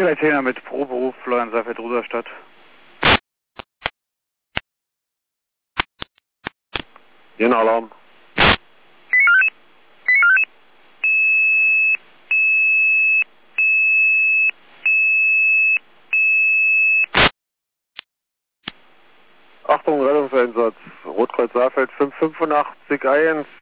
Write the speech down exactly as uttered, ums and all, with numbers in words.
vier drei zehner mit Proberuf, Florian Seifert, Ruderstadt. Jeden Alarm. Achtung, Rettungseinsatz. Rotkreuz Saarfeld fünf fünf acht eins.